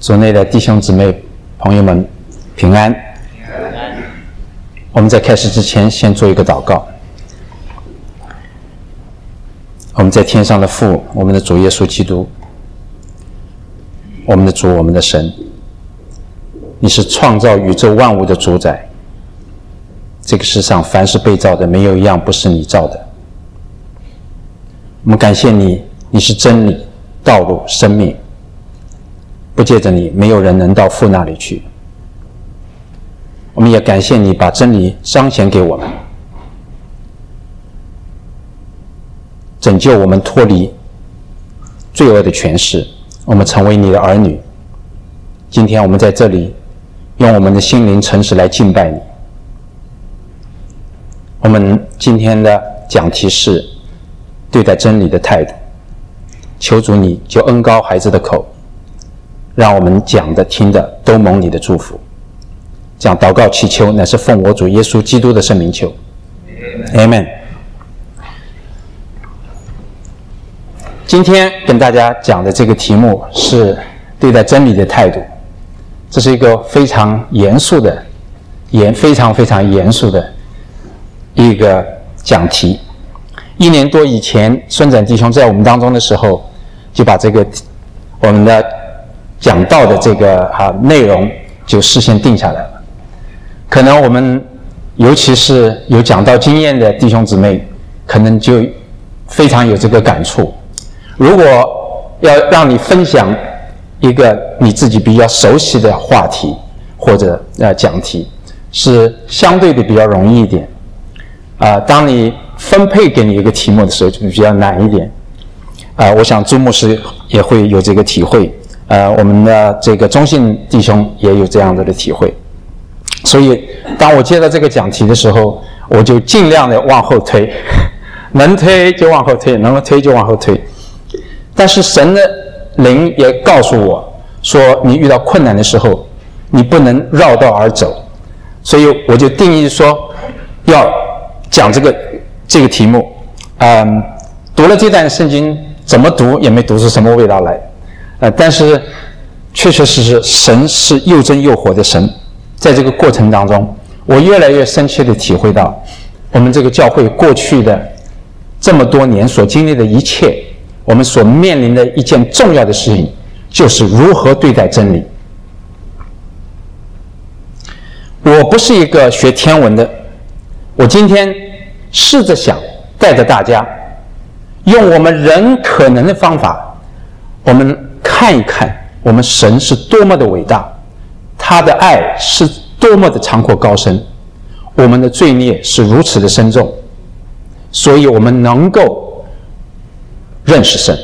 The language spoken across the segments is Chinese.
主内的弟兄姊妹朋友们平安。我们在开始之前先做一个祷告。我们在天上的父，我们的主耶稣基督，我们的主，我们的神，你是创造宇宙万物的主宰。这个世上凡是被造的，没有一样不是你造的。我们感谢你，你是真理、道路、生命，不借着你，没有人能到父那里去。我们也感谢你把真理彰显给我们，拯救我们脱离罪恶的权势，我们成为你的儿女。今天我们在这里用我们的心灵诚实来敬拜你。我们今天的讲题是对待真理的态度，求主你就恩膏孩子的口，让我们讲的听的都蒙你的祝福。这样祷告祈求，乃是奉我主耶稣基督的圣名求。 Amen。 今天跟大家讲的这个题目是对待真理的态度，这是一个非常严肃的非常严肃的一个讲题。1年多以前，孙展弟兄在我们当中的时候，就把这个我们的讲道的这个内容就事先定下来了。可能我们尤其是有讲道经验的弟兄姊妹，可能就非常有这个感触。如果要让你分享一个你自己比较熟悉的话题或者讲题，是相对的比较容易一点。当你分配给你一个题目的时候，就比较难一点。我想朱牧师也会有这个体会，我们的这个中信弟兄也有这样的体会。所以当我接到这个讲题的时候，我就尽量的往后推，能推就往后推，能推就往后推。但是神的灵也告诉我说，你遇到困难的时候，你不能绕道而走。所以我就定义说要讲这个题目。读了这段圣经，怎么读也没读出什么味道来。但是确确实实神是又真又活的神。在这个过程当中，我越来越深切地体会到，我们这个教会过去的这么多年所经历的一切，我们所面临的一件重要的事情，就是如何对待真理。我不是一个学天文的，我今天试着想带着大家用我们人可能的方法，我们看一看我们神是多么的伟大，他的爱是多么的长阔高深，我们的罪孽是如此的深重，所以我们能够认识神。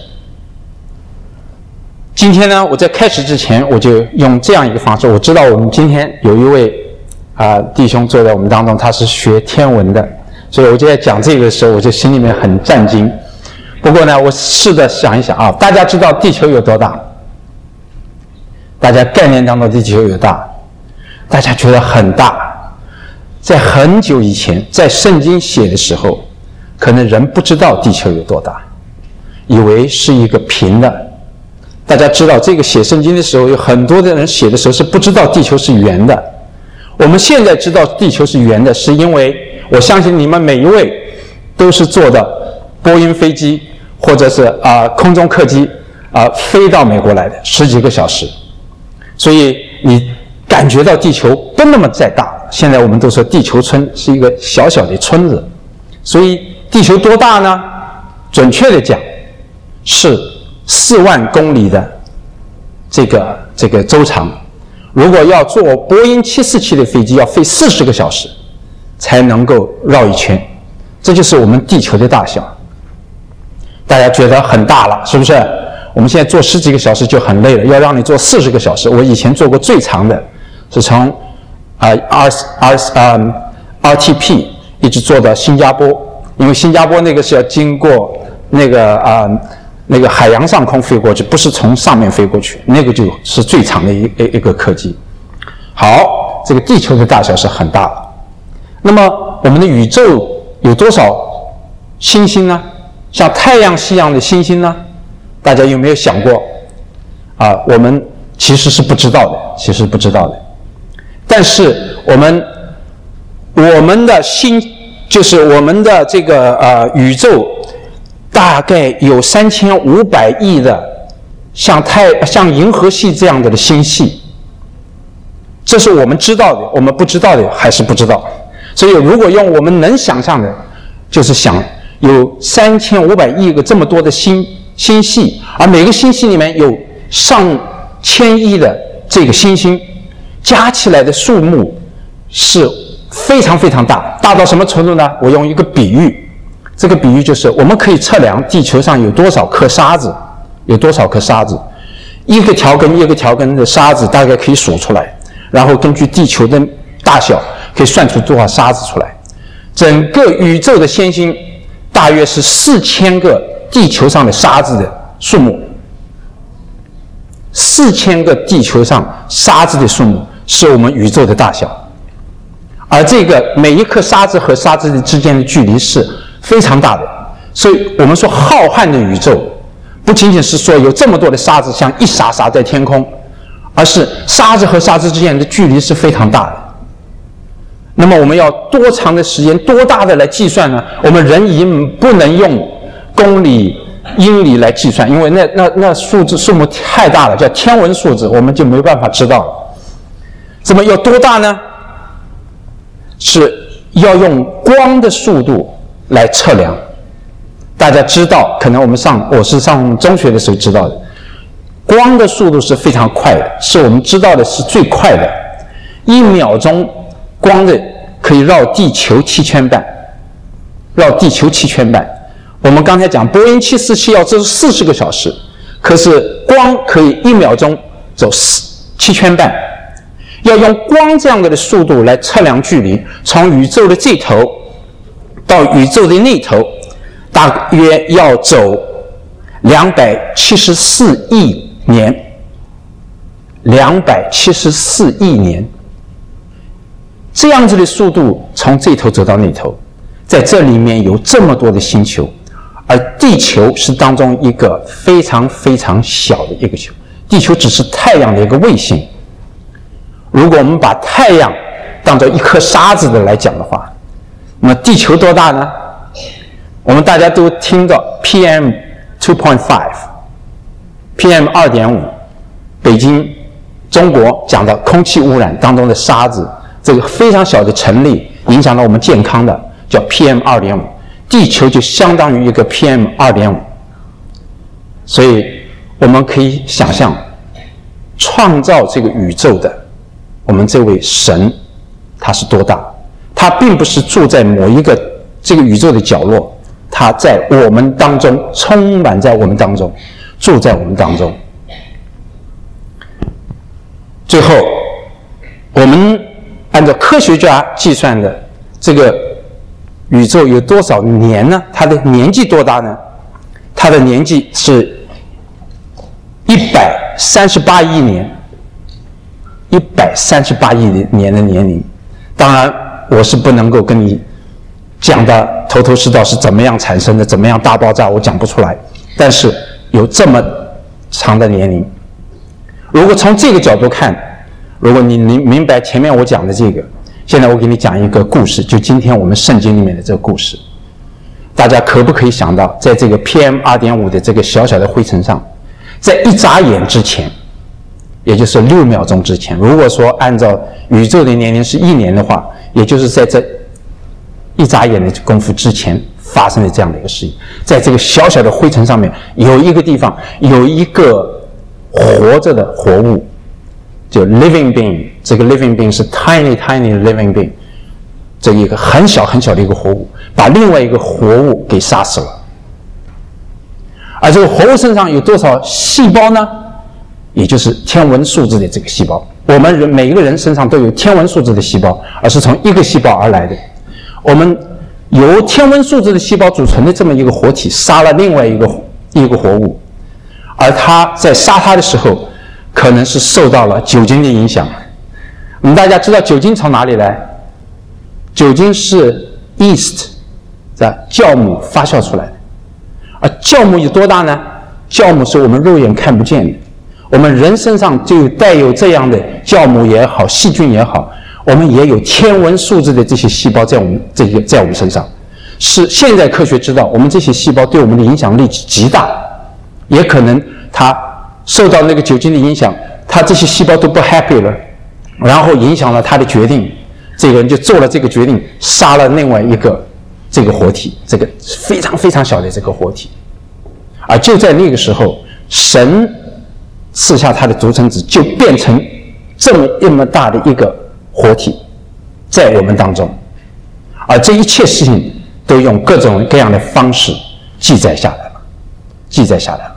今天呢，我在开始之前，我就用这样一个方式。我知道我们今天有一位弟兄坐在我们当中，他是学天文的，所以我就在讲这个的时候，我就心里面很战惊。不过呢，我试着想一想大家知道地球有多大？大家概念当中地球有大，大家觉得很大。在很久以前，在圣经写的时候，可能人不知道地球有多大，以为是一个平的。大家知道这个写圣经的时候，有很多的人写的时候是不知道地球是圆的。我们现在知道地球是圆的，是因为我相信你们每一位都是坐的波音飞机或者是空中客机飞到美国来的10几个小时，所以你感觉到地球不那么再大。现在我们都说地球村是一个小小的村子，所以地球多大呢？准确的讲是4万公里的这个周长。如果要坐波音747的飞机，要飞40个小时才能够绕一圈，这就是我们地球的大小。大家觉得很大了，是不是？我们现在坐10几个小时就很累了，要让你坐40个小时。我以前坐过最长的是从RTP 一直坐到新加坡，因为新加坡那个是要经过那个海洋上空飞过去，不是从上面飞过去，那个就是最长的一个客机。好，这个地球的大小是很大了。那么我们的宇宙有多少星星呢？像太阳系一样的星星呢？大家有没有想过我们其实是不知道的。但是我们的心，就是我们的这个宇宙，大概有3500亿的像银河系这样的星系，这是我们知道的，我们不知道的还是不知道。所以如果用我们能想象的，就是想有3500亿个这么多的星系，而每个星系里面有上千亿的这个星星，加起来的数目是非常非常大，大到什么程度呢？我用一个比喻，这个比喻就是我们可以测量地球上有多少颗沙子，一个条根的沙子大概可以数出来，然后根据地球的大小可以算出多少沙子出来。整个宇宙的星星大约是4000个地球上的沙子的数目，4000个地球上沙子的数目是我们宇宙的大小。而这个每一颗沙子和沙子之间的距离是非常大的，所以我们说浩瀚的宇宙不仅仅是说有这么多的沙子像一洒洒在天空，而是沙子和沙子之间的距离是非常大的。那么我们要多长的时间，多大的来计算呢？我们人已经不能用公里、英里来计算，因为那数目太大了，叫天文数字，我们就没办法知道了。那么要多大呢？是要用光的速度来测量。大家知道，可能我是上中学的时候知道的，光的速度是非常快的，是我们知道的是最快的，1秒钟光的可以绕地球7圈半。我们刚才讲波音747要走40个小时，可是光可以1秒钟走7圈半。要用光这样的速度来测量距离，从宇宙的这头到宇宙的那头，大约要走274亿年。274亿年，这样子的速度从这头走到那头，在这里面有这么多的星球，而地球是当中一个非常非常小的一个球，地球只是太阳的一个卫星。如果我们把太阳当作一颗沙子的来讲的话，那么地球多大呢？我们大家都听到 PM 2.5 PM 北京中国讲的空气污染当中的沙子，这个非常小的尘粒影响到我们健康的叫 PM 2.5， 地球就相当于一个 PM 2.5。所以我们可以想象创造这个宇宙的我们这位神他是多大。他并不是住在某一个这个宇宙的角落，他在我们当中，充满在我们当中，住在我们当中。最后我们按照科学家计算的这个宇宙有多少年呢？它的年纪多大呢？它的年纪是138亿年，138亿年的年龄。当然我是不能够跟你讲的头头是道是怎么样产生的，怎么样大爆炸，我讲不出来，但是有这么长的年龄。如果从这个角度看，如果你明白前面我讲的这个，现在我给你讲一个故事，就今天我们圣经里面的这个故事。大家可不可以想到，在这个 PM 2.5 的这个小小的灰尘上，在一眨眼之前，也就是6秒钟之前，如果说按照宇宙的年龄是1年的话，也就是在这一眨眼的功夫之前发生的这样的一个事情。在这个小小的灰尘上面有一个地方有一个活着的活物，就 living being， 这个 living being 是 tiny living being， 这一个很小很小的一个活物把另外一个活物给杀死了。而这个活物身上有多少细胞呢？也就是天文数字的这个细胞。我们每一个人身上都有天文数字的细胞，而是从一个细胞而来的。我们由天文数字的细胞组成的这么一个活体杀了另外一个活物，而它在杀它的时候可能是受到了酒精的影响。我们大家知道酒精从哪里来？酒精是 yeast 在酵母发酵出来的。而酵母有多大呢？酵母是我们肉眼看不见的。 我们人身上就带有这样的酵母也好，细菌也好，我们也有天文数字的这些细胞在我们身上。是现在科学知道，我们这些细胞对我们的影响力极大，也可能它受到那个酒精的影响，它这些细胞都不 happy 了，然后影响了他的决定，这个人就做了这个决定，杀了另外一个这个活体，这个非常非常小的这个活体。而就在那个时候，神赐下他的独生子，就变成这么大的一个活体在我们当中，而这一切事情都用各种各样的方式记载下来了。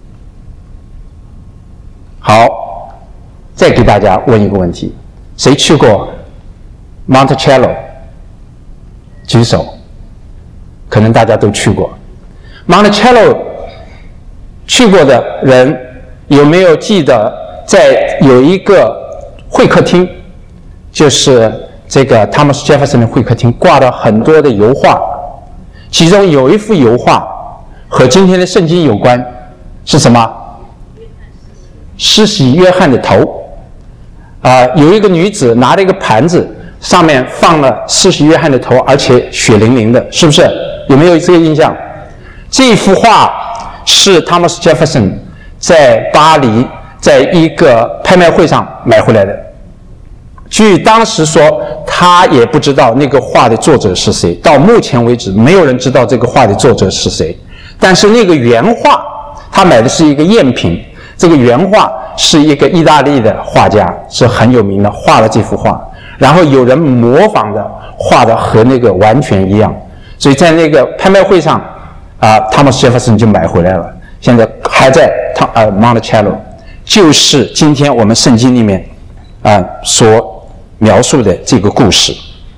好，再给大家问一个问题，谁去过 Monticello？ 举手。可能大家都去过 Monticello， 去过的人有没有记得在有一个会客厅，就是这个 Thomas Jefferson 的会客厅，挂了很多的油画，其中有一幅油画和今天的圣经有关，是什么？施洗约翰的头。有一个女子拿了一个盘子，上面放了施洗约翰的头，而且血淋淋的，是不是？有没有这个印象？这幅画是 Thomas Jefferson 在巴黎在一个拍卖会上买回来的。据当时说，他也不知道那个画的作者是谁，到目前为止没有人知道这个画的作者是谁。但是那个原画，他买的是一个赝品，这个原画是一个意大利的画家，是很有名的，画了这幅画，然后有人模仿的画的和那个完全一样，所以在那个拍卖会上Thomas Jefferson 就买回来了，现在还在Monticello， 就是今天我们圣经里面所描述的这个故事。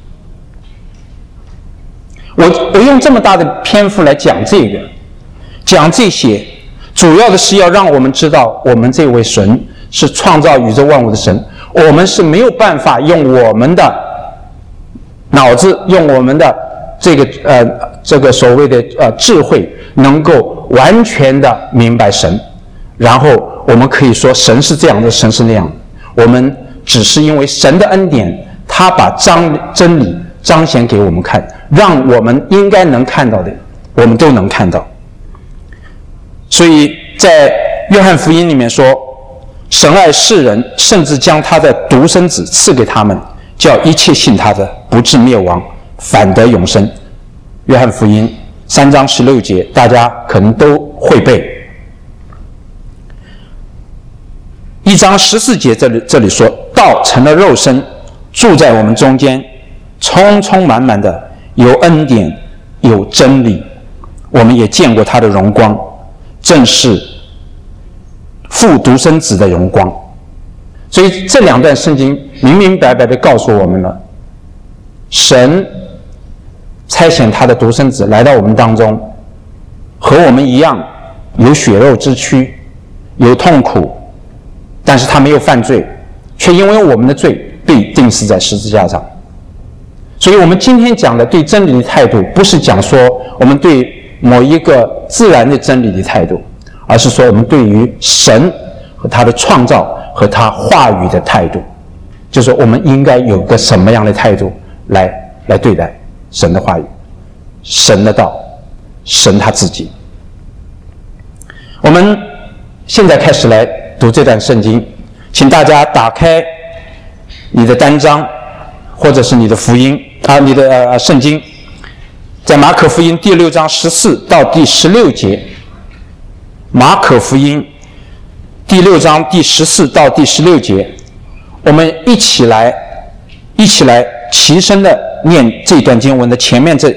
我用这么大的篇幅来讲这些，主要的是要让我们知道，我们这位神是创造宇宙万物的神，我们是没有办法用我们的脑子，用我们的这个所谓的智慧，能够完全的明白神，然后我们可以说神是这样的，神是那样的。我们只是因为神的恩典，他把真理彰显给我们看，让我们应该能看到的，我们都能看到。所以在约翰福音里面说，神爱世人，甚至将他的独生子赐给他们，叫一切信他的不至灭亡，反得永生。约翰福音3章16节，大家可能都会背。1章14节这里说，道成了肉身，住在我们中间，充充满满的有恩典有真理，我们也见过他的荣光，正是父独生子的荣光。所以这两段圣经明明白白地告诉我们了，神差遣他的独生子来到我们当中，和我们一样有血肉之躯，有痛苦，但是他没有犯罪，却因为我们的罪被钉死在十字架上。所以我们今天讲的对真理的态度，不是讲说我们对某一个自然的真理的态度，而是说我们对于神和他的创造和他话语的态度，就是我们应该有个什么样的态度来对待神的话语，神的道，神他自己。我们现在开始来读这段圣经，请大家打开你的单章或者是你的福音你的圣经，在马可福音第6章14到第16节。马可福音第6章第14到第16节，我们一起来齐声的念这段经文的前面这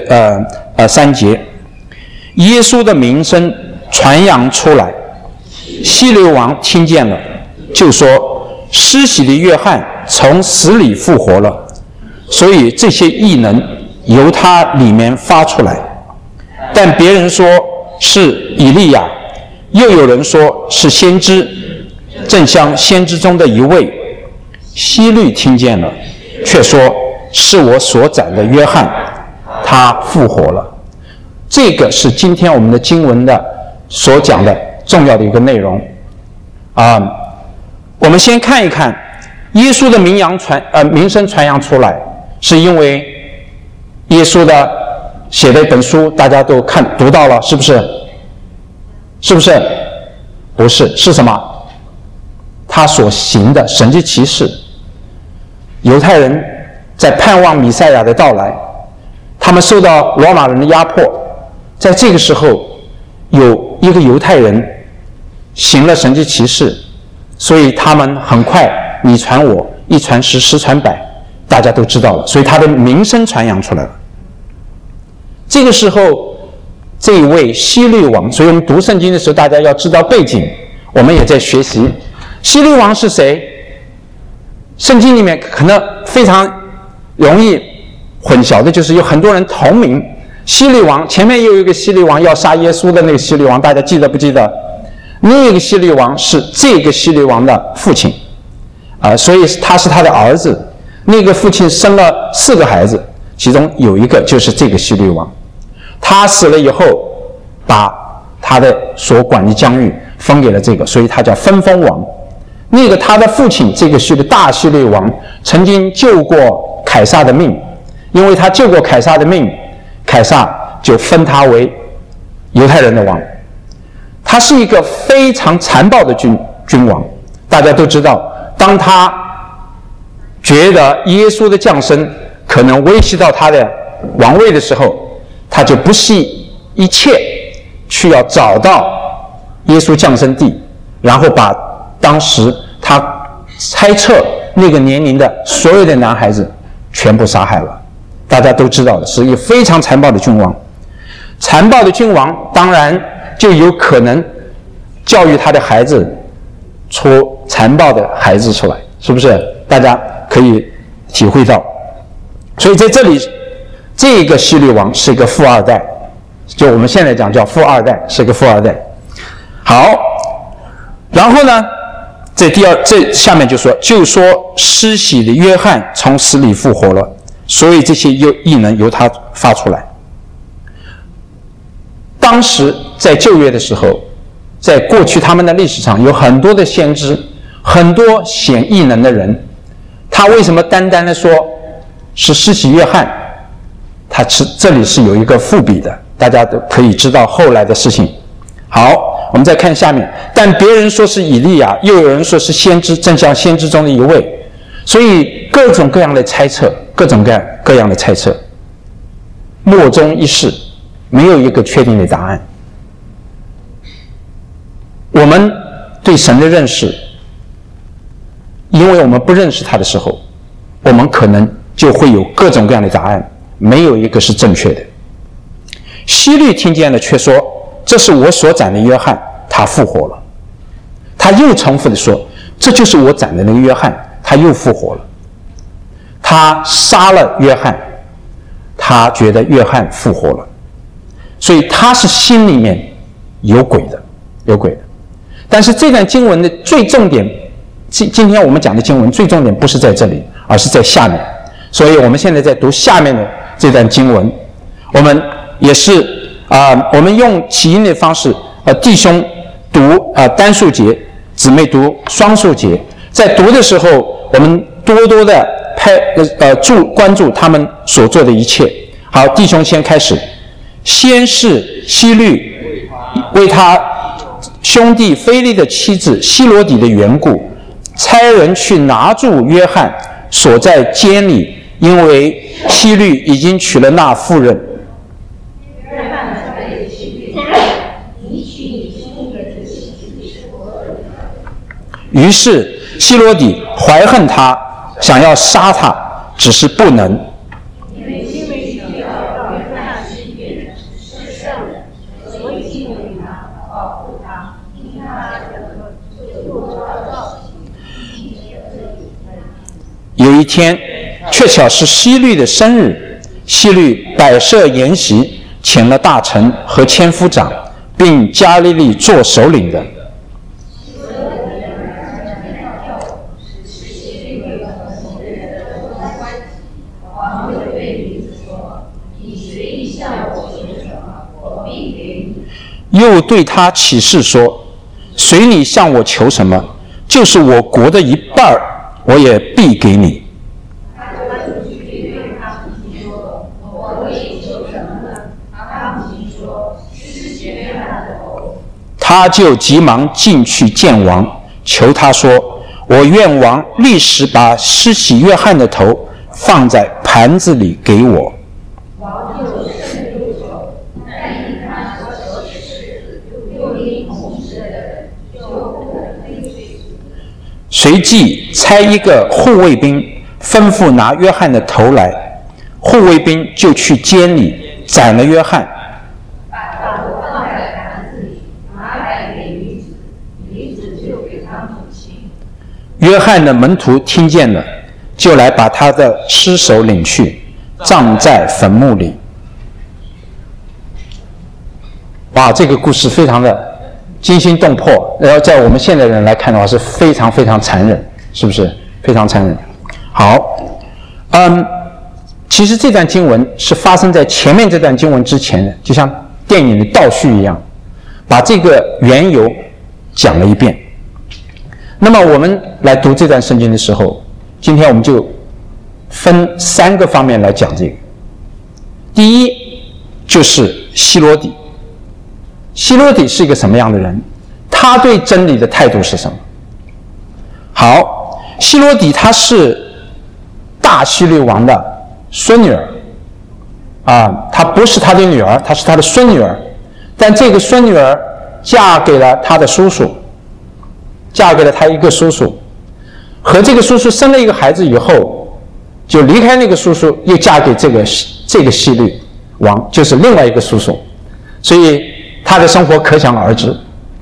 3节。耶稣的名声传扬出来，希律王听见了，就说施洗的约翰从死里复活了，所以这些异能由他里面发出来。但别人说是以利亚，又有人说是先知，正像先知中的一位。希律听见了，却说是我所斩的约翰，他复活了。这个是今天我们的经文的所讲的重要的一个内容。 我们先看一看耶稣的名声传扬出来，是因为耶稣的写的一本书，大家都读到了，是不是？是不是？不是，是什么？他所行的神迹奇事。犹太人在盼望弥赛亚的到来，他们受到罗马人的压迫，在这个时候有一个犹太人行了神迹奇事，所以他们很快你传我，一传十，十传百，大家都知道了，所以他的名声传扬出来了。这个时候这一位希律王，所以我们读圣经的时候大家要知道背景，我们也在学习希律王是谁。圣经里面可能非常容易混淆的就是有很多人同名希律王，前面又有一个希律王要杀耶稣的那个希律王，大家记得不记得？那个希律王是这个希律王的父亲所以他是他的儿子。那个父亲生了4个孩子，其中有一个就是这个希律王。他死了以后，把他的所管的疆域分给了这个，所以他叫分封王。那个他的父亲这个大希律王曾经救过凯撒的命，因为他救过凯撒的命，凯撒就封他为犹太人的王。他是一个非常残暴的君王，大家都知道，当他觉得耶稣的降生可能威胁到他的王位的时候，他就不惜一切去要找到耶稣降生地，然后把当时他猜测那个年龄的所有的男孩子全部杀害了。大家都知道的，是一个非常残暴的君王。残暴的君王当然就有可能教育他的孩子出残暴的孩子出来，是不是？大家可以体会到。所以在这里这个希律王是一个富二代，就我们现在讲叫富二代，是个富二代。好，然后呢这下面就说施洗的约翰从死里复活了，所以这些异能由他发出来。当时在旧约的时候，在过去他们的历史上有很多的先知，很多显异能的人，他为什么单单的说是施洗约翰？他这里是有一个伏笔的，大家都可以知道后来的事情。好，我们再看下面，但别人说是以利亚，又有人说是先知，正像先知中的一位，所以各种各样的猜测，各种各样的猜测，莫衷一是，没有一个确定的答案。我们对神的认识，因为我们不认识他的时候，我们可能就会有各种各样的答案，没有一个是正确的。希律听见了却说，这是我所斩的约翰，他复活了。他又重复的说，这就是我斩的那个约翰，他又复活了。他杀了约翰，他觉得约翰复活了，所以他是心里面有鬼的。但是这段经文的最重点，今天我们讲的经文最重点不是在这里，而是在下面。所以我们现在在读下面的这段经文，我们也是我们用起音的方式，弟兄读单数节，姊妹读双数节。在读的时候，我们多多的关注他们所做的一切。好，弟兄先开始。先是希律为他兄弟腓利的妻子希罗底的缘故，差人去拿住约翰，锁在监里，因为希律已经娶了那妇人。于是希罗底怀恨他，想要杀他，只是不能。有一天，却巧是希律的生日，希律摆设筵席，请了大臣和千夫长，并加利利做首领的。又对他起誓说，随你向我求什么， 就是我国的一半，我也必给你。他就急忙进去见王，求他说：我愿王立时把施洗约翰的头放在盘子里给我。王就甚忧愁，但因他所求的事，又因同时的人，就不能推辞。随即差一个护卫兵，吩咐拿约翰的头来。护卫兵就去监里斩了约翰，把头放在盘子里，拿来给女子，女子就给他母亲。约翰的门徒听见了，就来把他的尸首领去，葬在坟墓里。哇，这个故事非常的惊心动魄，然后在我们现代人来看的话，是非常非常残忍，是不是？非常残忍。好，其实这段经文是发生在前面这段经文之前的，就像电影的倒叙一样，把这个缘由讲了一遍。那么我们来读这段圣经的时候，今天我们就分3个方面来讲这个。第一就是希罗底。希罗底是一个什么样的人？他对真理的态度是什么？好，希罗底她是大希律王的孙女儿她不是他的女儿，她是他的孙女儿。但这个孙女儿嫁给了他的叔叔，嫁给了他一个叔叔，和这个叔叔生了一个孩子以后，就离开那个叔叔，又嫁给这个希律王，就是另外一个叔叔。所以他的生活可想而知，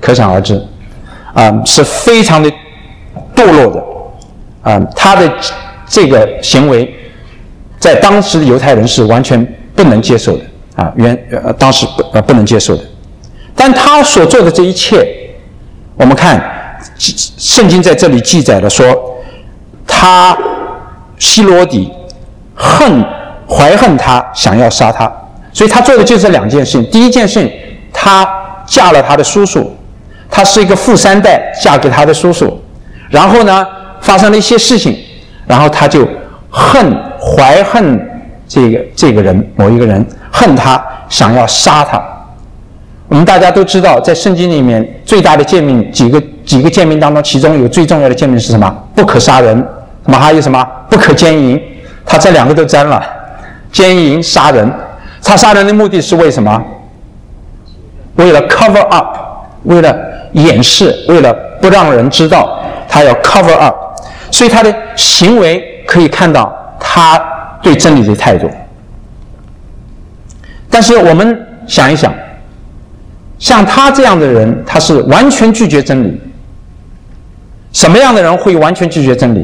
是非常的堕落的。他的这个行为在当时的犹太人是完全不能接受的当时不能接受的。但他所做的这一切，我们看圣经在这里记载了说，他希罗底怀恨他，想要杀他。所以他做的就是2件事情。第一件事情，他嫁了他的叔叔，他是一个富3代，嫁给他的叔叔。然后呢，发生了一些事情，然后他就怀恨这个人，某一个人，恨他，想要杀他。我们大家都知道，在圣经里面最大的诫命，几个诫命当中，其中有最重要的诫命是什么？不可杀人。那么还有什么？不可奸淫。他这2个都沾了，奸淫、杀人。他杀人的目的是为什么？为了 cover up， 为了掩饰，为了不让人知道，他要 cover up。所以他的行为可以看到他对真理的态度。但是我们想一想，像他这样的人，他是完全拒绝真理。什么样的人会完全拒绝真理？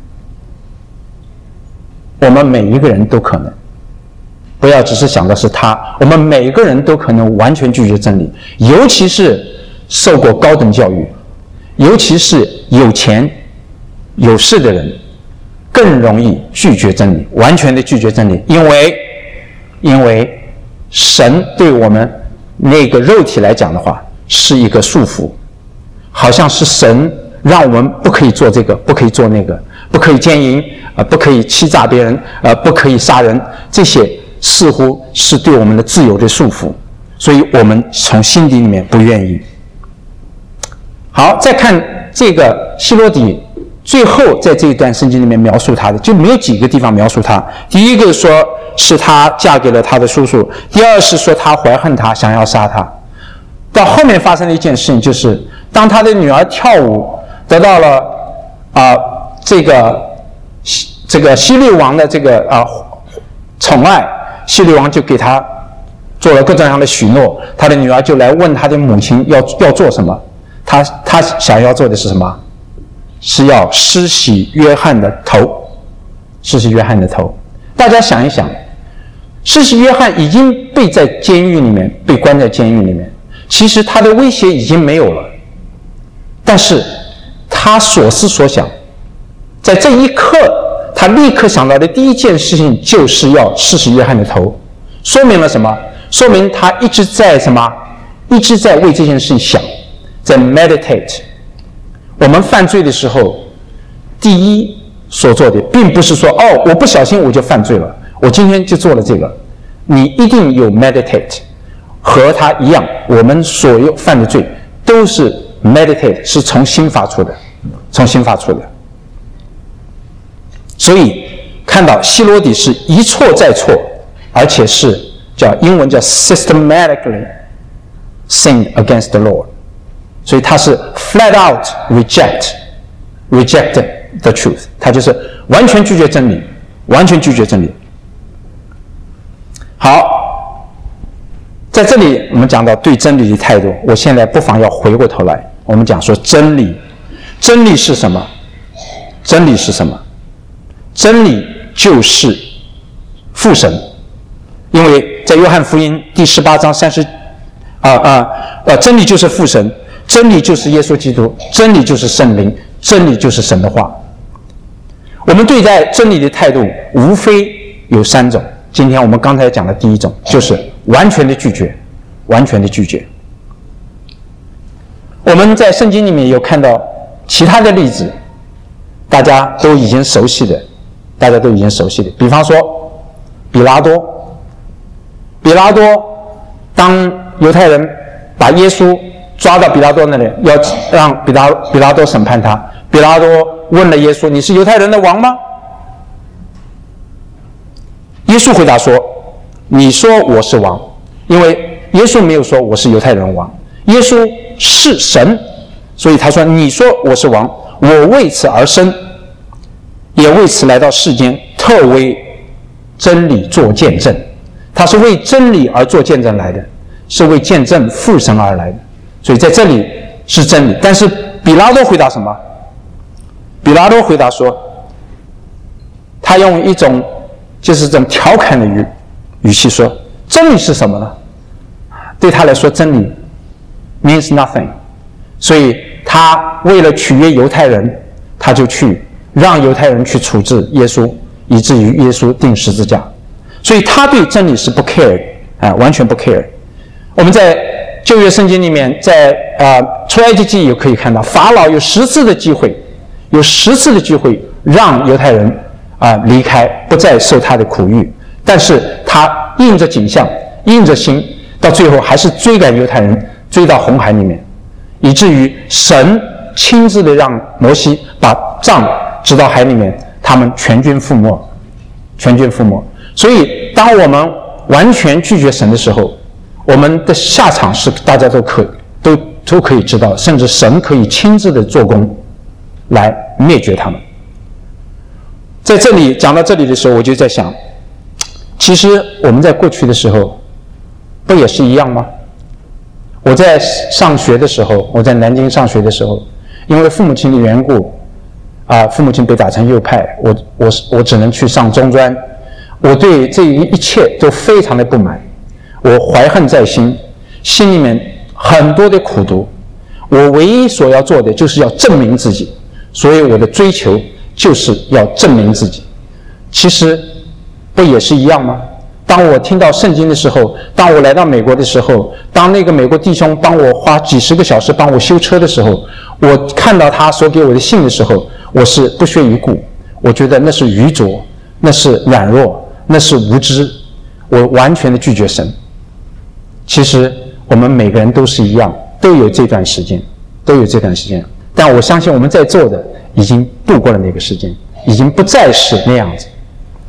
我们每一个人都可能，不要只是想的是他，我们每一个人都可能完全拒绝真理，尤其是受过高等教育，尤其是有钱有势的人，更容易拒绝真理，完全的拒绝真理。因为神对我们那个肉体来讲的话，是一个束缚，好像是神让我们不可以做这个，不可以做那个，不可以奸淫不可以欺诈别人不可以杀人，这些似乎是对我们的自由的束缚，所以我们从心底里面不愿意。好，再看这个希罗底，最后在这一段圣经里面描述他的，就没有几个地方描述他。第一个说是他嫁给了他的叔叔，第二是说他怀恨他，想要杀他。到后面发生了一件事情，就是当他的女儿跳舞得到了这个希律王的这个宠爱，希律王就给他做了各种各样的许诺。他的女儿就来问他的母亲要做什么，他想要做的是什么？是要施洗约翰的头。施洗约翰的头，大家想一想，施洗约翰已经被关在监狱里面，其实他的威胁已经没有了，但是他所思所想，在这一刻他立刻想到的第一件事情就是要施洗约翰的头。说明了什么？说明他一直在为这件事情想，在 meditate。 我们犯罪的时候，第一所做的，并不是说我不小心我就犯罪了，我今天就做了这个。你一定有 meditate， 和他一样，我们所有犯的罪都是 meditate， 是从心发出的，从心发出的。所以看到希罗底是一错再错，而且是英文叫 systematically sinned against the Lord， 所以他是 flat out reject the truth， 他就是完全拒绝真理，完全拒绝真理。好，在这里我们讲到对真理的态度，我现在不妨要回过头来，我们讲说真理是什么？真理是什么？真理就是父神，因为在约翰福音第18章真理就是父神，真理就是耶稣基督，真理就是圣灵，真理就是神的话。我们对待真理的态度无非有3种，今天我们刚才讲的第一种就是完全的拒绝，完全的拒绝。我们在圣经里面有看到其他的例子，大家都已经熟悉的，比方说比拉多，当犹太人把耶稣抓到比拉多那里，要让比拉多审判他，比拉多问了耶稣：“你是犹太人的王吗？”耶稣回答说：“你说我是王。”因为耶稣没有说我是犹太人王，耶稣是神，所以他说：“你说我是王，我为此而生，也为此来到世间，特为真理做见证。”他是为真理而做见证来的，是为见证父神而来的。所以在这里是真理。但是比拉多回答什么？比拉多回答说，他用一种就是这种调侃的语气说：“真理是什么呢？”对他来说，真理 means nothing。所以他为了取悦犹太人，他就去让犹太人去处置耶稣，以至于耶稣钉十字架。所以他对真理是不 care 的，完全不 care。我们在旧约圣经里面，在出埃及记也可以看到，法老有10次的机会让犹太人离开，不再受他的苦役，但是他硬着颈项，硬着心，到最后还是追赶犹太人，追到红海里面，以至于神亲自的让摩西把杖指到海里面，他们全军覆没。所以当我们完全拒绝神的时候，我们的下场是大家都可以知道，甚至神可以亲自的做工来灭绝他们。在这里讲到这里的时候，我就在想，其实我们在过去的时候不也是一样吗？我在上学的时候，我在南京上学的时候，因为父母亲的缘故父母亲被打成右派，我只能去上中专，我对这一切都非常的不满，我怀恨在心，心里面很多的苦毒，我唯一所要做的就是要证明自己，所以我的追求就是要证明自己。其实不也是一样吗？当我听到圣经的时候，当我来到美国的时候，当那个美国弟兄帮我花几10个小时帮我修车的时候，我看到他所给我的信的时候，我是不屑一顾，我觉得那是愚拙，那是软弱，那是无知，我完全的拒绝神。其实我们每个人都是一样，都有这段时间，但我相信我们在座的已经度过了那个时间，已经不再是那样子。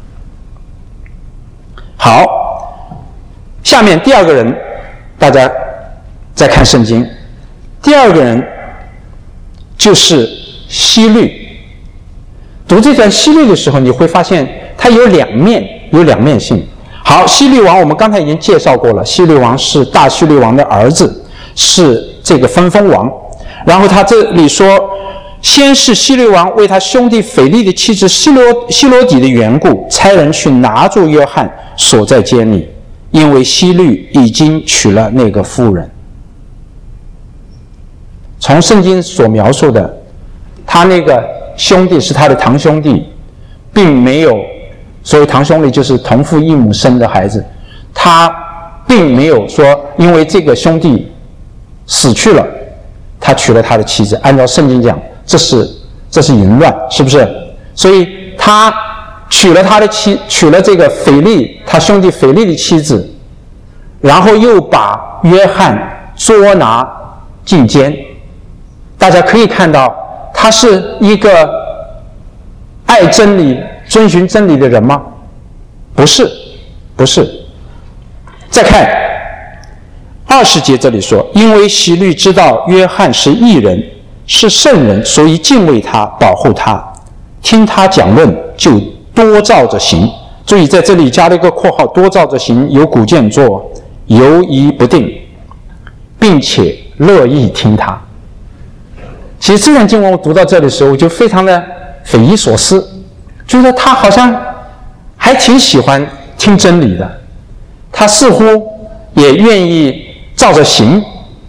好，下面第二个人，大家再看圣经，第二个人就是希律。读这段希律的时候，你会发现它有两面性。好，希律王我们刚才已经介绍过了，希律王是大希律王的儿子，是这个分封王。然后他这里说，先是希律王为他兄弟腓力的妻子希罗底的缘故，差人去拿住约翰，锁在监里，因为希律已经娶了那个妇人。从圣经所描述的，他那个兄弟是他的堂兄弟，并没有，所谓堂兄弟就是同父异母生的孩子，他并没有说因为这个兄弟死去了，他娶了他的妻子。按照圣经讲， 这是淫乱，是不是？所以他娶了这个腓力，他兄弟腓力的妻子，然后又把约翰捉拿进监。大家可以看到，他是一个爱真理、遵循真理的人吗？不是，不是。再看20节，这里说，因为希律知道约翰是义人，是圣人，所以敬畏他，保护他，听他讲论，就多照着行。注意在这里加了一个括号，多照着行，有古建作，犹疑不定，并且乐意听他。其实这段经文我读到这里的时候，我就非常的匪夷所思，觉得他好像还挺喜欢听真理的，他似乎也愿意照着行，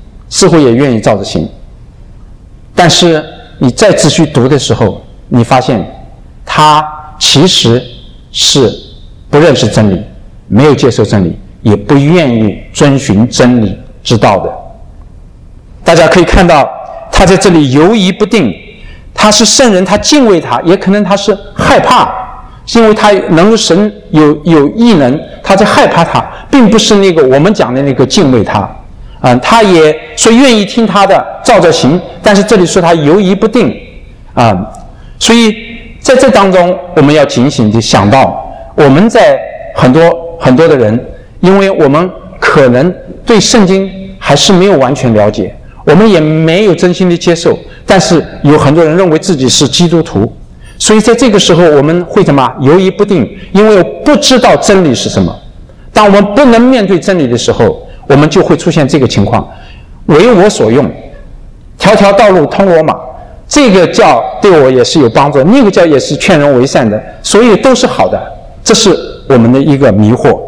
但是你再仔细读的时候，你发现他其实是不认识真理，没有接受真理，也不愿意遵循真理之道的。大家可以看到他在这里犹疑不定，他是圣人，他敬畏他，也可能他是害怕，因为他能神有异能，他在害怕他，并不是那个我们讲的那个敬畏他。他也说愿意听他的，照着行，但是这里说他犹疑不定所以在这当中，我们要警醒地想到，我们在很多的人，因为我们可能对圣经还是没有完全了解，我们也没有真心的接受，但是有很多人认为自己是基督徒，所以在这个时候我们会犹疑不定，因为不知道真理是什么。当我们不能面对真理的时候，我们就会出现这个情况，为我所用，条条道路通罗马，这个教对我也是有帮助，那个教也是劝人为善的，所以都是好的，这是我们的一个迷惑。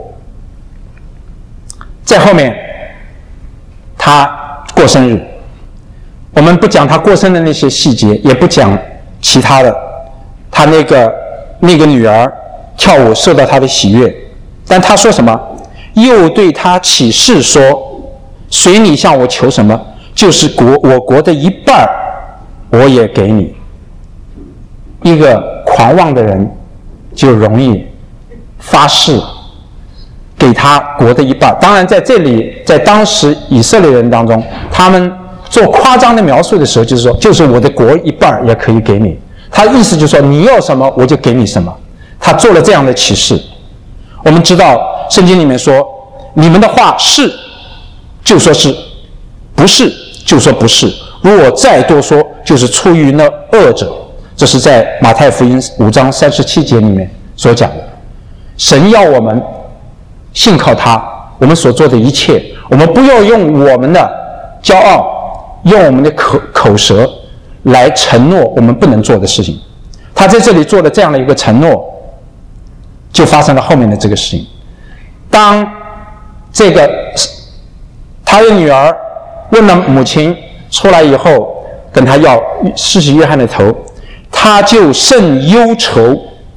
在后面他过生日，我们不讲他过生的那些细节，也不讲其他的，他那个女儿跳舞受到他的喜悦，但他说什么？又对他起誓说，随你向我求什么，就是我国的一半我也给你。一个狂妄的人就容易发誓给他国的一半。当然在这里，在当时以色列人当中，他们做夸张的描述的时候，就是说，就是我的国一半也可以给你。他的意思就是说，你要什么我就给你什么。他做了这样的启示。我们知道圣经里面说，你们的话是就说是，不是就说不是，如果再多说，就是出于那恶者。这是在马太福音5章37节里面所讲的。神要我们信靠他，我们所做的一切，我们不要用我们的骄傲，用我们的口舌来承诺我们不能做的事情。他在这里做了这样的一个承诺，就发生了后面的这个事情。当这个他的女儿问了母亲出来以后，跟他要施洗约翰的头，他就甚忧愁，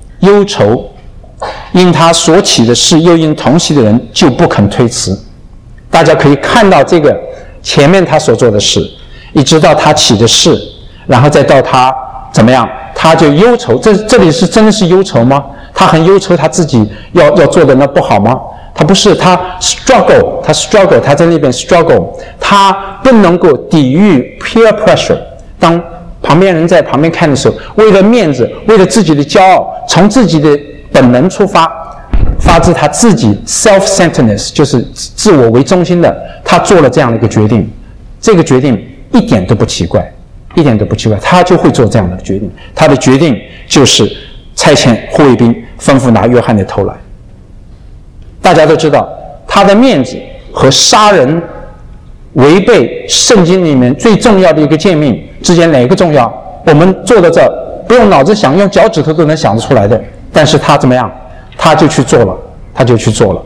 因他所起的事，又因同席的人，就不肯推辞。大家可以看到这个前面他所做的事，一直到他起的事，然后再到他怎么样，他就忧愁。这里是真的是忧愁吗？他很忧愁他自己要做的那不好吗？他不是，他 struggle， 他在那边 struggle， 他不能够抵御 peer pressure。当旁边人在旁边看的时候，为了面子，为了自己的骄傲，从自己的本能出发，发自他自己 self-centeredness， 就是自我为中心的，他做了这样的一个决定。这个决定一点都不奇怪，他就会做这样的决定。他的决定就是差遣护卫兵，吩咐拿约翰的头来。大家都知道，他的面子和杀人违背圣经里面最重要的一个诫命之间哪个重要？我们做到这不用脑子想，用脚趾头都能想得出来的。但是他怎么样？他就去做了。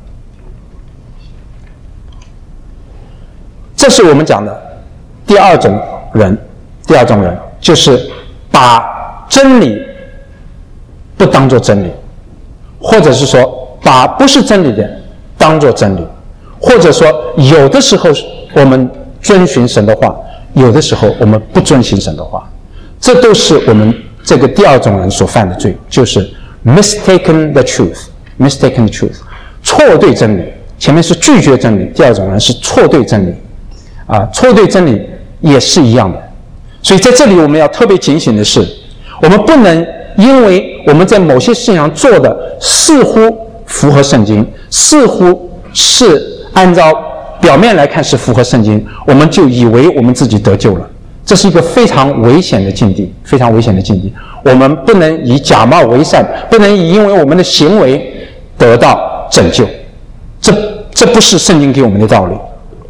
这是我们讲的第二种人，就是把真理不当作真理，或者是说把不是真理的当作真理，或者说有的时候我们遵循神的话，有的时候我们不遵循神的话。 这都是我们这个第二种人所犯的罪，就是 mistaken the truth， 错对真理。前面是拒绝真理，第二种人是错对真理，错对真理也是一样的。所以在这里我们要特别警醒的是，我们不能因为我们在某些事情上做的似乎符合圣经，似乎是按照表面来看是符合圣经，我们就以为我们自己得救了。这是一个非常危险的境地，非常危险的境地。我们不能以假冒为善，不能以因为我们的行为得到拯救，这不是圣经给我们的道理。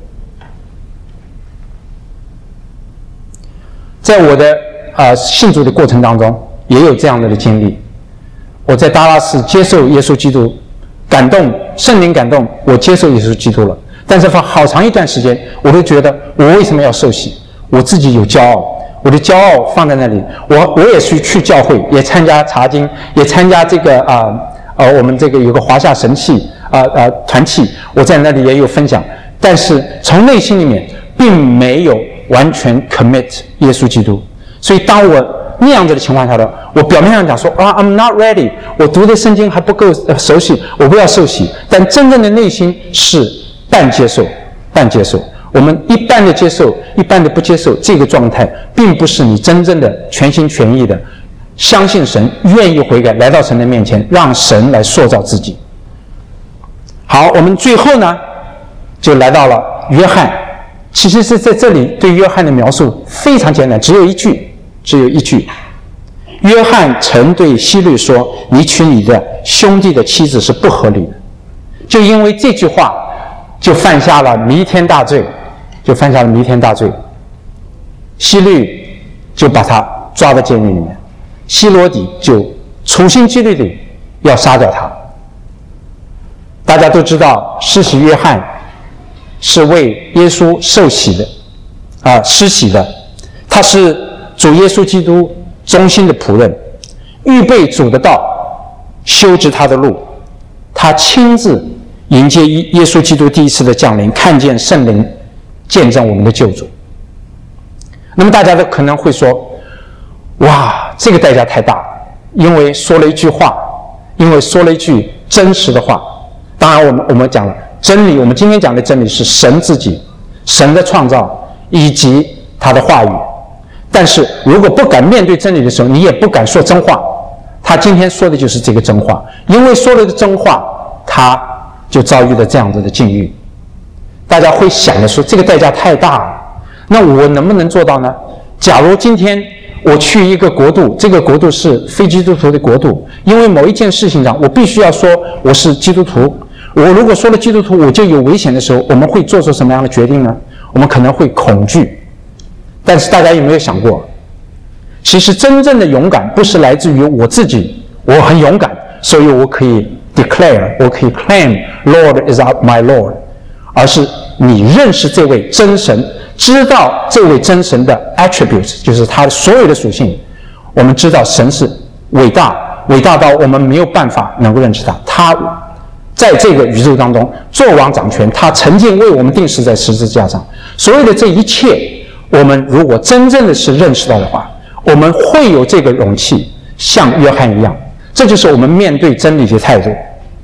在我的信主的过程当中，也有这样的经历。我在达拉斯接受耶稣基督，感动，圣灵感动，我接受耶稣基督了。但是好长一段时间，我都觉得我为什么要受洗？我自己有骄傲，我的骄傲放在那里。我也去教会，也参加查经，也参加这个我们这个有个华夏神器团契，我在那里也有分享。但是从内心里面并没有完全 commit 耶稣基督。所以当我那样子的情况下的，我表面上讲说I'm not ready， 我读的圣经还不够熟悉，我不要受洗。但真正的内心是半接受。我们一半的接受，一半的不接受，这个状态并不是你真正的全心全意的相信神，愿意悔改，来到神的面前，让神来塑造自己。好，我们最后呢就来到了约翰。其实是在这里对约翰的描述非常简单，只有一句。约翰曾对希律说，你娶你的兄弟的妻子是不合理的。就因为这句话就犯下了弥天大罪，希律就把他抓到监狱里面，希罗底就处心积虑的要杀掉他。大家都知道施洗约翰是为耶稣受洗的施洗的，他是主耶稣基督忠心的仆人，预备主的道，修直他的路。他亲自迎接耶稣基督第一次的降临，看见圣灵见证我们的救主。那么大家都可能会说，哇，这个代价太大了，因为说了一句话，因为说了一句真实的话。当然我们讲了真理，我们今天讲的真理是神自己，神的创造以及他的话语。但是如果不敢面对真理的时候，你也不敢说真话。他今天说的就是这个真话，因为说了个真话，他就遭遇了这样子的境遇。大家会想的说，这个代价太大了，那我能不能做到呢？假如今天我去一个国度，这个国度是非基督徒的国度，因为某一件事情上我必须要说我是基督徒，我如果说了基督徒我就有危险的时候，我们会做出什么样的决定呢？我们可能会恐惧。但是大家有没有想过，其实真正的勇敢不是来自于我自己，我很勇敢，所以我可以 declare， 我可以 claim Lord is my Lord， 而是你认识这位真神，知道这位真神的 attributes， 就是他所有的属性。我们知道神是伟大到我们没有办法能够认识他，他在这个宇宙当中作王掌权，他曾经为我们钉死在十字架上。所有的这一切，我们如果真正的是认识到的话，我们会有这个勇气，像约翰一样。这就是我们面对真理的态度。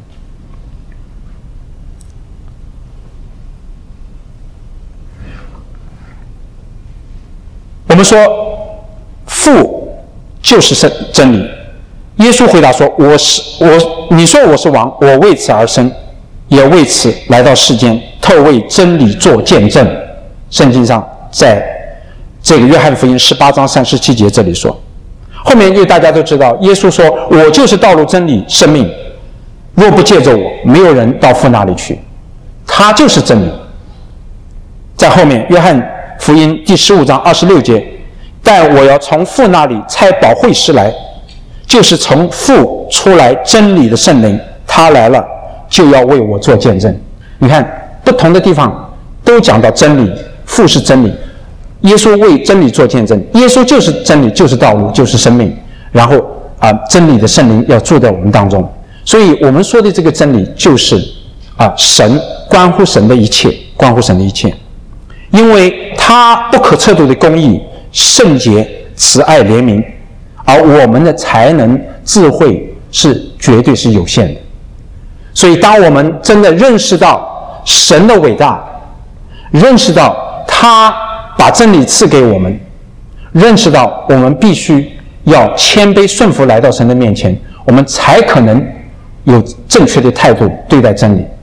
我们说父就是真理。耶稣回答说，你说我是王，我为此而生，也为此来到世间，特为真理做见证。圣经上在这个约翰福音18章37节这里说，后面因为大家都知道，耶稣说，我就是道路真理生命，若不借着我，没有人到父那里去。他就是真理。在后面约翰福音第15章26节，但我要从父那里差保惠师来，就是从父出来真理的圣灵，他来了就要为我做见证。你看不同的地方都讲到真理，父是真理，耶稣为真理做见证，耶稣就是真理，就是道路，就是生命。然后真理的圣灵要住在我们当中。所以我们说的这个真理就是神，关乎神的一切，关乎神的一切。因为他不可测度的公义、圣洁、 慈爱怜悯，而我们的才能智慧是绝对是有限的。所以当我们真的认识到神的伟大，认识到他把真理赐给我们，认识到我们必须要谦卑顺服来到神的面前，我们才可能有正确的态度对待真理。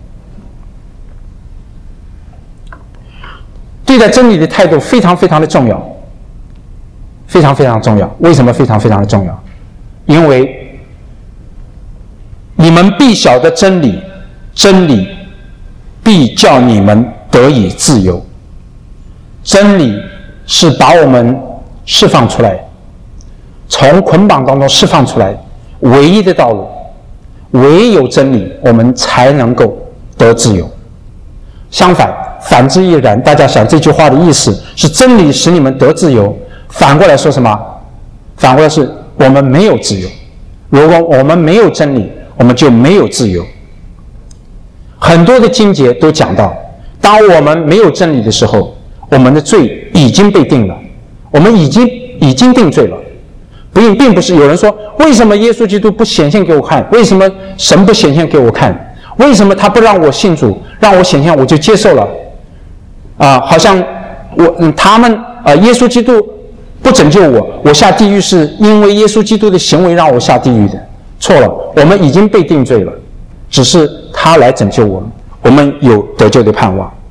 对待真理的态度非常非常的重要，非常非常重要。为什么非常非常的重要？因为你们必晓得真理，真理必叫你们得以自由。真理是把我们释放出来，从捆绑当中释放出来唯一的道路。唯有真理，我们才能够得自由。相反，反之亦然。大家想这句话的意思是真理使你们得自由，反过来说什么？反过来是我们没有自由。如果我们没有真理，我们就没有自由。很多的经节都讲到，当我们没有真理的时候，我们的罪已经被定了，我们已经定罪了。并不是有人说，为什么耶稣基督不显现给我看？为什么神不显现给我看？为什么他不让我信主，让我显现我就接受了？好像耶稣基督不拯救我，我下地狱是因为耶稣基督的行为让我下地狱的。错了，我们已经被定罪了，只是他来拯救我们，我们有得救的盼望。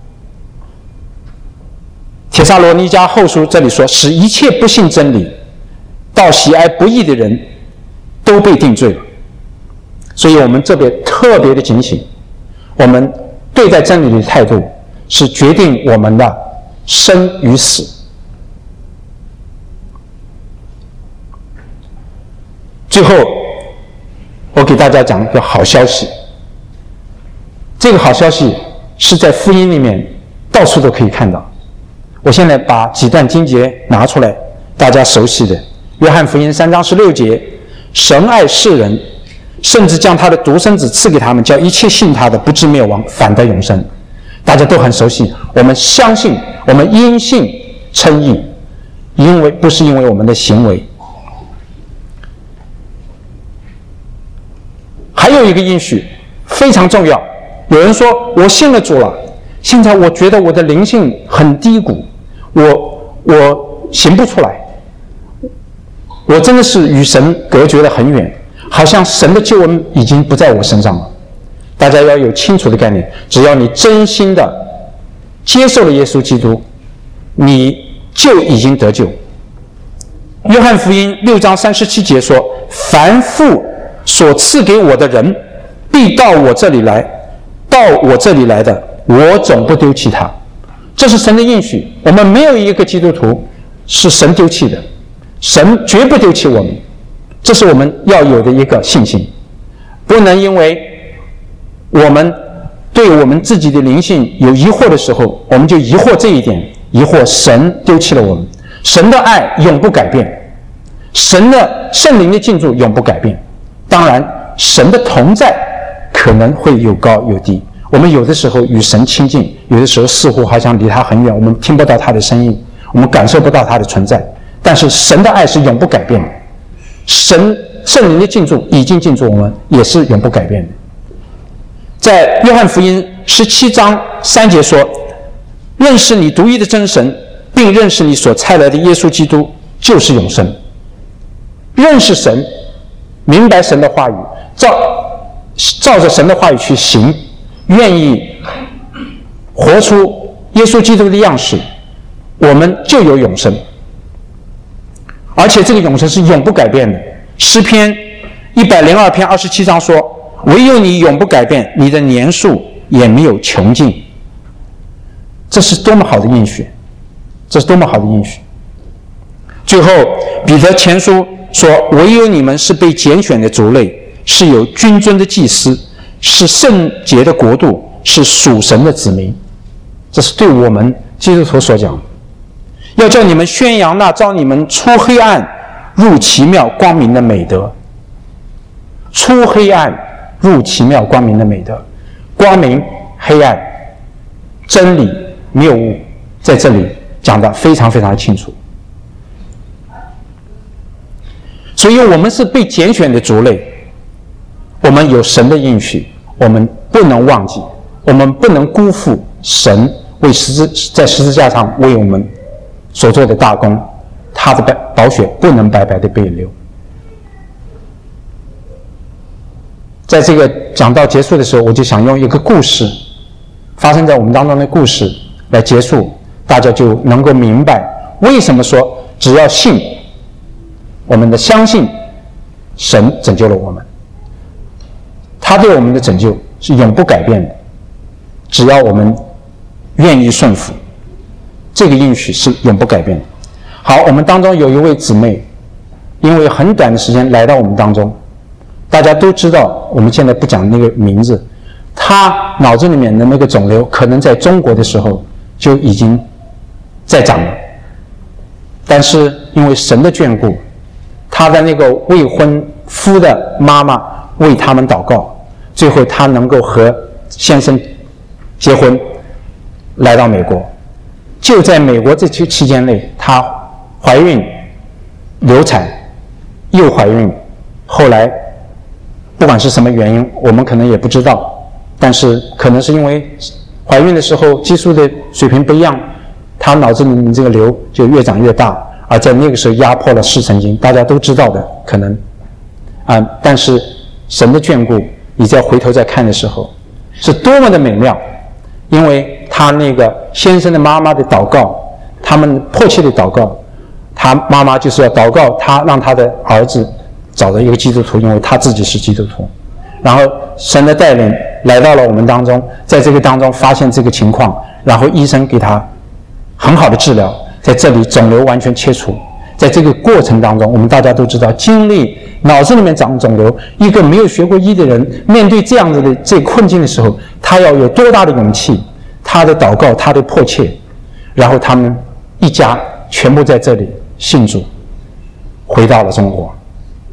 帖撒罗尼迦后书这里说，使一切不信真理到喜爱不义的人都被定罪了。所以我们这边特别的警醒，我们对待真理的态度是决定我们的生与死。最后我给大家讲一个好消息，这个好消息是在福音里面到处都可以看到。我现在把几段经节拿出来，大家熟悉的约翰福音3章16节，神爱世人，甚至将他的独生子赐给他们，叫一切信他的不至灭亡，反得永生。大家都很熟悉，我们相信，我们因信称义，不是因为我们的行为。还有一个应许非常重要，有人说我信了主了，现在我觉得我的灵性很低谷，我行不出来，我真的是与神隔绝得很远，好像神的救恩已经不在我身上了。大家要有清楚的概念，只要你真心的接受了耶稣基督，你就已经得救。约翰福音6章37节说，凡父所赐给我的人必到我这里来，到我这里来的，我总不丢弃他。这是神的应许，我们没有一个基督徒是神丢弃的，神绝不丢弃我们，这是我们要有的一个信心。不能因为我们对我们自己的灵性有疑惑的时候，我们就疑惑这一点，疑惑神丢弃了我们。神的爱永不改变，神的圣灵的进驻永不改变。当然神的同在可能会有高有低，我们有的时候与神亲近，有的时候似乎好像离他很远，我们听不到他的声音，我们感受不到他的存在。但是神的爱是永不改变的，神圣灵的进驻已经进驻我们，也是永不改变的。在约翰福音17章3节说，认识你独一的真神，并认识你所差来的耶稣基督，就是永生。认识神，明白神的话语，照着神的话语去行，愿意活出耶稣基督的样式，我们就有永生。而且这个永生是永不改变的。诗篇102篇27章说，唯有你永不改变，你的年数也没有穷尽。这是多么好的应许，这是多么好的应许。最后彼得前书说，唯有你们是被拣选的族类，是有君尊的祭司，是圣洁的国度，是属神的子民。这是对我们基督徒所讲的，要叫你们宣扬那召你们出黑暗入奇妙光明的美德。出黑暗入奇妙光明的美德，光明黑暗，真理谬误，在这里讲得非常非常清楚。 所以我们是被拣选的族类，我们有神的应许，我们不能忘记，我们不能辜负神在十字架上为我们所做的大功，他的宝血不能白白的被流。在这个讲道结束的时候，我就想用一个故事，发生在我们当中的故事来结束，大家就能够明白为什么说只要信，我们的相信神拯救了我们，他对我们的拯救是永不改变的，只要我们愿意顺服，这个应许是永不改变的。好，我们当中有一位姊妹，因为很短的时间来到我们当中，大家都知道，我们现在不讲那个名字，她脑子里面的那个肿瘤可能在中国的时候就已经在长了，但是因为神的眷顾，她的那个未婚夫的妈妈为他们祷告，最后她能够和先生结婚，来到美国。就在美国这期间内，她怀孕、流产，又怀孕，后来不管是什么原因，我们可能也不知道，但是可能是因为怀孕的时候激素的水平不一样，她脑子里这个瘤就越长越大，而在那个时候压迫了视神经，大家都知道的可能但是神的眷顾，你再回头再看的时候是多么的美妙，因为他那个先生的妈妈的祷告，他们迫切的祷告，他妈妈就是要祷告他，让他的儿子找到一个基督徒，因为他自己是基督徒。然后神的带领来到了我们当中，在这个当中发现这个情况，然后医生给他很好的治疗，在这里肿瘤完全切除。在这个过程当中，我们大家都知道，经历脑子里面长肿瘤，一个没有学过医的人面对这样子的这困境的时候，他要有多大的勇气，他的祷告，他的迫切，然后他们一家全部在这里信主，回到了中国。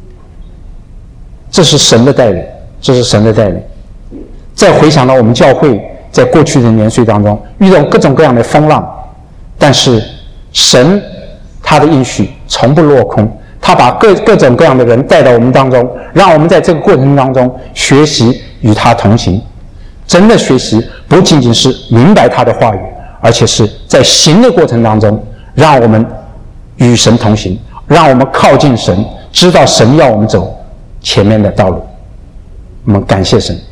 这是神的带领，这是神的带领。再回想到我们教会在过去的年岁当中遇到各种各样的风浪，但是神他的应许从不落空，他把各种各样的人带到我们当中，让我们在这个过程当中学习与他同行。真的学习不仅仅是明白他的话语，而且是在行的过程当中让我们与神同行，让我们靠近神，知道神要我们走前面的道路。我们感谢神。